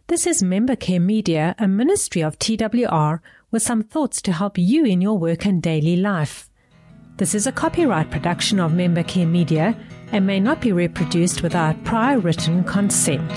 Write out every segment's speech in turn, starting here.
This is Member Care Media, a ministry of TWR, with some thoughts to help you in your work and daily life. This is a copyright production of Member Care Media and may not be reproduced without prior written consent.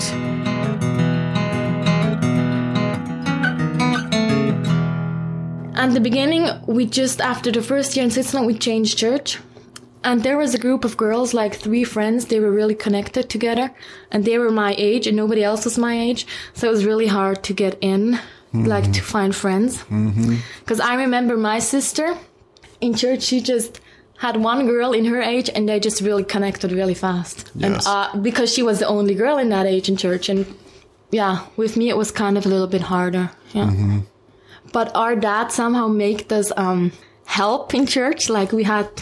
At the beginning, after the first year in Switzerland, we changed church. And there was a group of girls, like 3 friends. They were really connected together. And they were my age, and nobody else was my age. So it was really hard to get in, like to find friends. Because I remember my sister in church, she just had one girl in her age, and they just really connected really fast. Yes. And because she was the only girl in that age in church. And yeah, with me, it was kind of a little bit harder. Yeah. But our dad somehow made us help in church. Like we had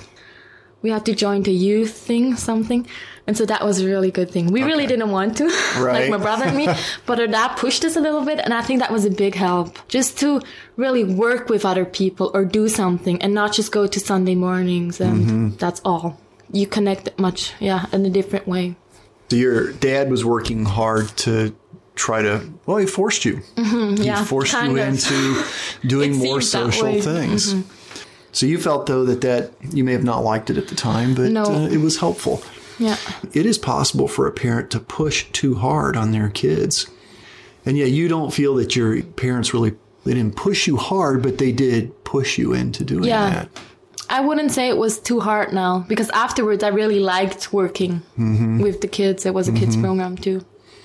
to join the youth thing, something. And so that was a really good thing. We really didn't want to, like my brother and me. But our dad pushed us a little bit. And I think that was a big help. Just to really work with other people or do something and not just go to Sunday mornings. And that's all. You connect much, in a different way. So your dad was working hard to try to, he forced you. He forced you into doing more social things. So you felt, though, that you may have not liked it at the time, but it was helpful. Yeah. It is possible for a parent to push too hard on their kids. And yet you don't feel that your parents they didn't push you hard, but they did push you into doing that. I wouldn't say it was too hard now, because afterwards I really liked working with the kids. It was a kids program, too.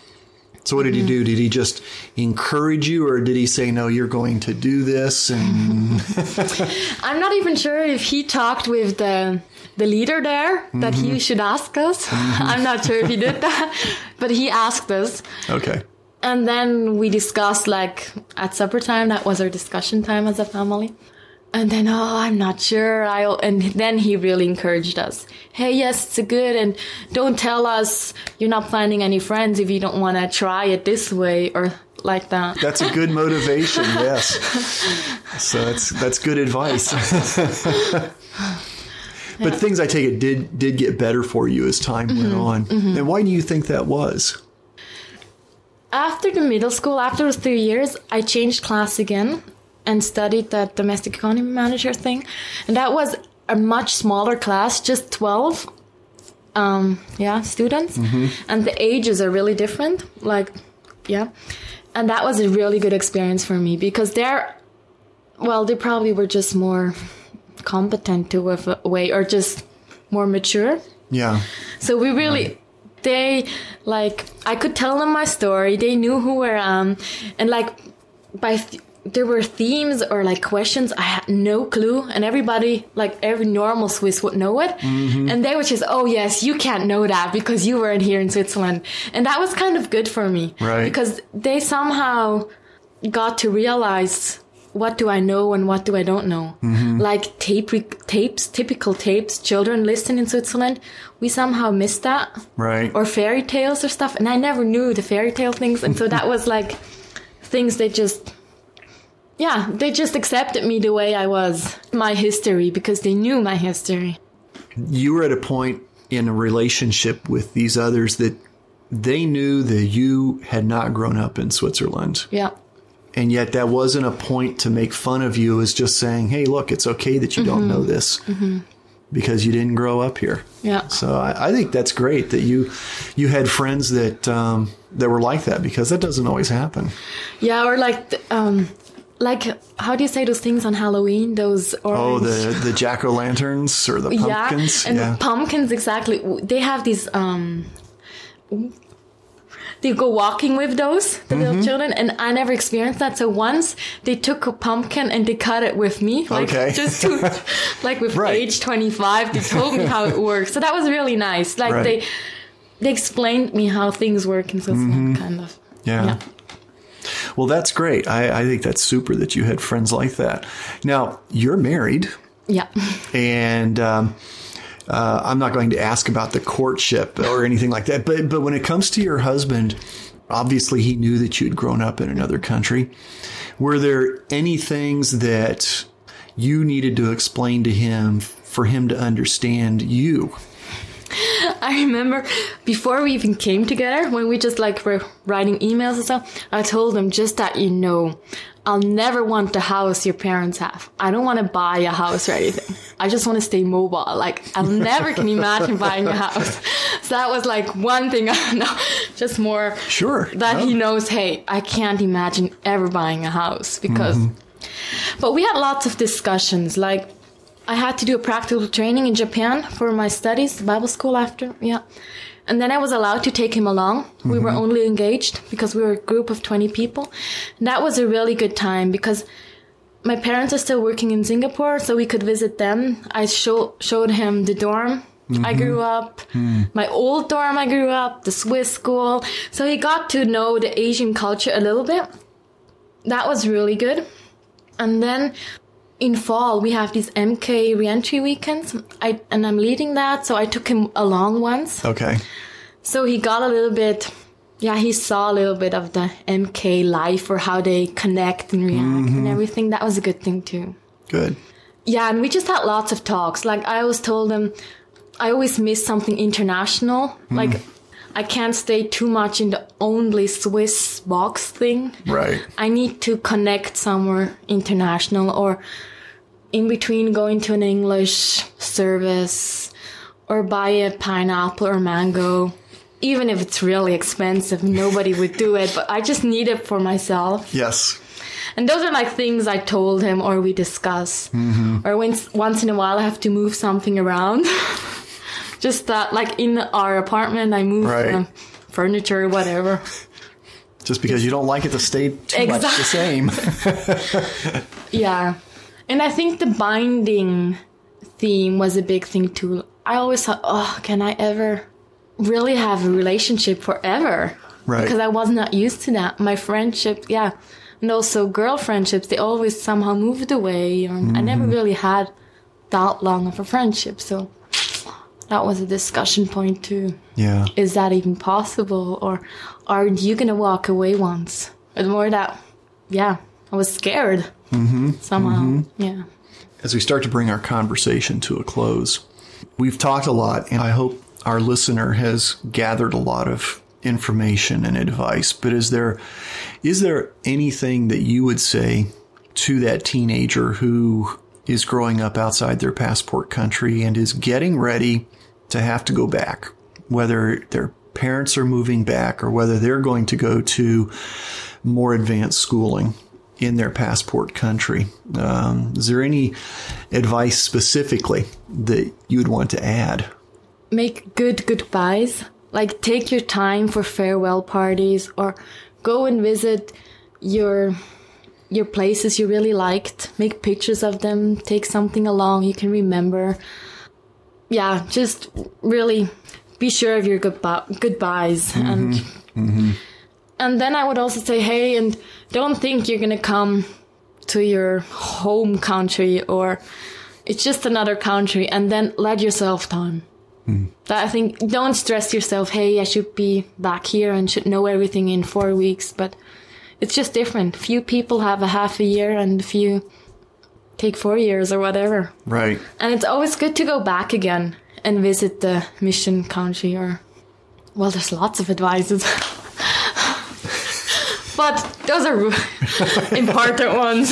So what did he do? Did he just encourage you, or did he say, no, you're going to do this? And I'm not even sure if he talked with the leader there that he should ask us. I'm not sure if he did that, but he asked us. Okay. And then we discussed, like, at supper time. That was our discussion time as a family. And then, I'm not sure. And then he really encouraged us. Hey, yes, it's good. And don't tell us you're not finding any friends if you don't want to try it this way or like that. That's a good motivation, yes. So that's good advice. But things, I take it, did get better for you as time went on. And why do you think that was? After the middle school, after those 3 years, I changed class again and studied that domestic economy manager thing. And that was a much smaller class, just 12 students. And the ages are really different. And that was a really good experience for me, because they probably were just more competent to a way, or just more mature. Yeah. So we really... I could tell them my story. They knew who I am. And there were themes or questions I had no clue, and everybody, every normal Swiss would know it. And they were just, oh yes, you can't know that because you weren't here in Switzerland. And that was kind of good for me. Right. Because they somehow got to realize, what do I know and what do I don't know? Like typical tapes, children listen in Switzerland. We somehow missed that. Right. Or fairy tales or stuff. And I never knew the fairy tale things. And so that was things they just accepted me the way I was, my history, because they knew my history. You were at a point in a relationship with these others that they knew that you had not grown up in Switzerland. Yeah. And yet that wasn't a point to make fun of you. It was just saying, hey, look, it's okay that you don't know this because you didn't grow up here. Yeah. So I think that's great that you had friends that were like that, because that doesn't always happen. Yeah, or how do you say those things on Halloween? Those orange... Oh, the jack-o'-lanterns or the pumpkins? Yeah, and the pumpkins, exactly. They have these... They go walking with those, the little children, and I never experienced that. So once they took a pumpkin and they cut it with me, just to, with age 25, they told me how it works. So that was really nice. They explained me how things work in Switzerland, kind of. Yeah. Well, that's great. I think that's super that you had friends like that. Now, you're married. Yeah. And I'm not going to ask about the courtship or anything like that. But when it comes to your husband, obviously he knew that you'd grown up in another country. Were there any things that you needed to explain to him for him to understand you? I remember before we even came together, when we just like were writing emails and stuff, I told him, just that you know, I'll never want the house your parents have. I don't want to buy a house or anything. I just want to stay mobile. Like, I'll never can imagine buying a house. So that was like one thing I know, just more sure that he knows, hey, I can't imagine ever buying a house because, but we had lots of discussions. Like, I had to do a practical training in Japan for my studies, Bible school after. Yeah. And then I was allowed to take him along. We were only engaged because we were a group of 20 people. And that was a really good time because my parents are still working in Singapore, so we could visit them. I showed him the dorm I grew up, my old dorm I grew up, the Swiss school. So he got to know the Asian culture a little bit. That was really good. And then in fall, we have these MK reentry weekends, and I'm leading that, so I took him along once. Okay. So he got a little bit, he saw a little bit of the MK life or how they connect and react and everything. That was a good thing too. Good. Yeah, and we just had lots of talks. Like, I always told him, I always miss something international. Like, I can't stay too much in the only Swiss box thing. Right. I need to connect somewhere international, or in between going to an English service or buy a pineapple or mango. Even if it's really expensive, nobody would do it, but I just need it for myself. Yes. And those are like things I told him or we discuss. Or once in a while I have to move something around. Just that, like in our apartment, I move furniture or whatever. Just because you don't like it to stay too much the same. Yeah. And I think the binding theme was a big thing too. I always thought, can I ever really have a relationship forever? Right. Because I was not used to that. My friendship, and also girl friendships, they always somehow moved away. I never really had that long of a friendship. So that was a discussion point too. Yeah. Is that even possible? Or are you going to walk away once? It's more that, I was scared somehow. Yeah. As we start to bring our conversation to a close, we've talked a lot, and I hope our listener has gathered a lot of information and advice. But is there anything that you would say to that teenager who is growing up outside their passport country and is getting ready to have to go back, whether their parents are moving back or whether they're going to go to more advanced schooling in their passport country? Is there any advice specifically that you'd want to add? Make good goodbyes. Like, take your time for farewell parties, or go and visit your places you really liked. Make pictures of them. Take something along you can remember. Yeah, just really be sure of your goodbyes. And then I would also say, hey, and don't think you're going to come to your home country or it's just another country, and then let yourself time. That I think, don't stress yourself, hey, I should be back here and should know everything in 4 weeks, but it's just different. Few people have a half a year and a few take 4 years or whatever. Right. And it's always good to go back again and visit the mission country, or, well, there's lots of advices. But those are important ones.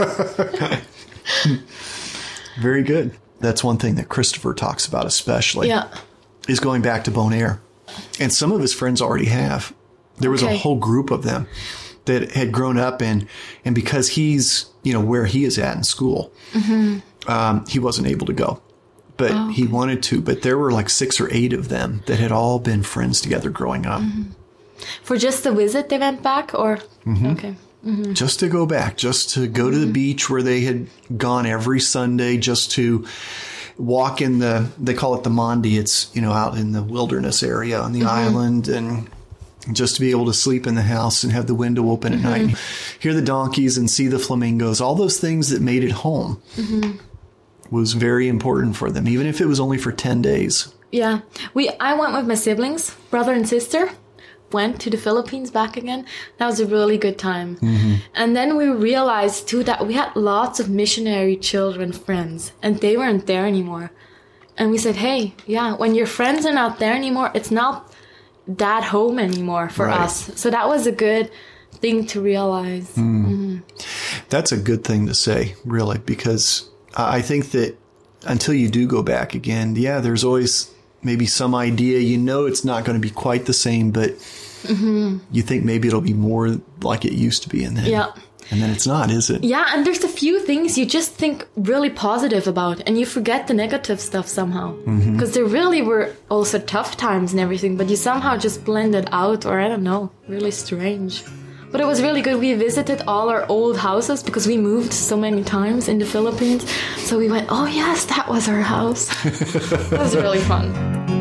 Very good. That's one thing that Christopher talks about especially. Yeah. Is going back to Bonaire. And some of his friends already have. There was a whole group of them that had grown up and because he's, where he is at in school, he wasn't able to go. But he wanted to. But there were like 6 or 8 of them that had all been friends together growing up. For just the visit they went back, or? Okay. Just to go back, just to go to the beach where they had gone every Sunday, just to walk in they call it the Mondi. It's, out in the wilderness area on the island, and just to be able to sleep in the house and have the window open at night, hear the donkeys and see the flamingos, all those things that made it home was very important for them, even if it was only for 10 days. Yeah. I went with my siblings, brother and sister. Went to the Philippines back again. That was a really good time. And then we realized too that we had lots of missionary children friends, and they weren't there anymore. And we said, hey, when your friends are not there anymore, it's not that home anymore for us. So that was a good thing to realize. That's a good thing to say, really, because I think that until you do go back again, there's always maybe some idea, it's not going to be quite the same, but you think maybe it'll be more like it used to be. And then it's not, is it? Yeah, and there's a few things you just think really positive about, and you forget the negative stuff somehow. Because there really were also tough times and everything, but you somehow just blend it out, or I don't know, really strange. But it was really good. We visited all our old houses because we moved so many times in the Philippines. So we went, oh yes, that was our house. It was really fun.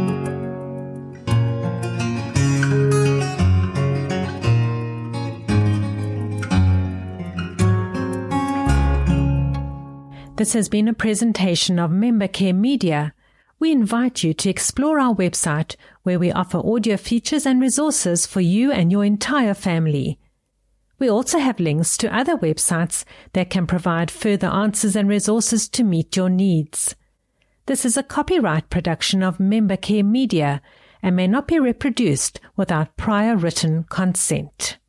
This has been a presentation of MemberCare Media. We invite you to explore our website where we offer audio features and resources for you and your entire family. We also have links to other websites that can provide further answers and resources to meet your needs. This is a copyright production of MemberCare Media and may not be reproduced without prior written consent.